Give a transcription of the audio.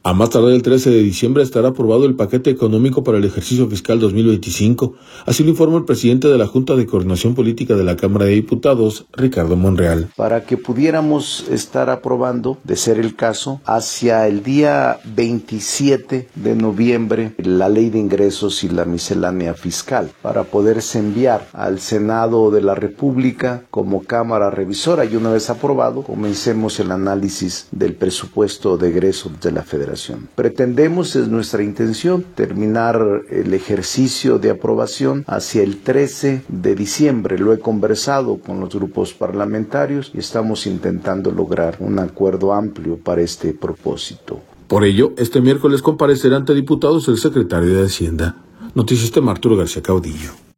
A más tardar el 13 de diciembre estará aprobado el paquete económico para el ejercicio fiscal 2025, así lo informa el presidente de la Junta de Coordinación Política de la Cámara de Diputados, Ricardo Monreal. Para que pudiéramos estar aprobando, de ser el caso, hacia el día 27 de noviembre, la Ley de Ingresos y la miscelánea fiscal, para poderse enviar al Senado de la República como Cámara Revisora y una vez aprobado, comencemos el análisis del presupuesto de egresos de la Federación. Pretendemos, es nuestra intención, terminar el ejercicio de aprobación hacia el 13 de diciembre. Lo he conversado con los grupos parlamentarios y estamos intentando lograr un acuerdo amplio para este propósito. Por ello, este miércoles comparecerá ante diputados el secretario de Hacienda. Noticias de Arturo García Caudillo.